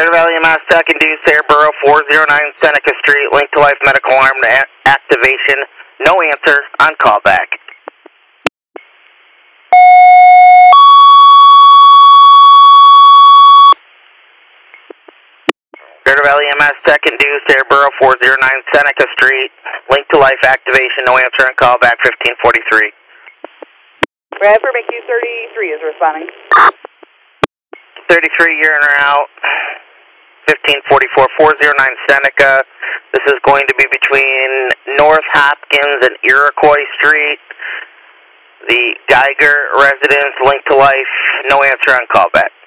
Greater Valley EMS Tech induced Airborough 409 Seneca Street, link to life medical arm activation. No answer on callback. Greater Valley EMS Tech induced Airborough 409 Seneca Street, link to life activation. No answer on callback 1543. Bradford MQ33 is responding. 33, you're in or out. 1544, 409 Seneca. This is going to be between North Hopkins and Iroquois Street. The Geiger residence, link to life. No answer on callback.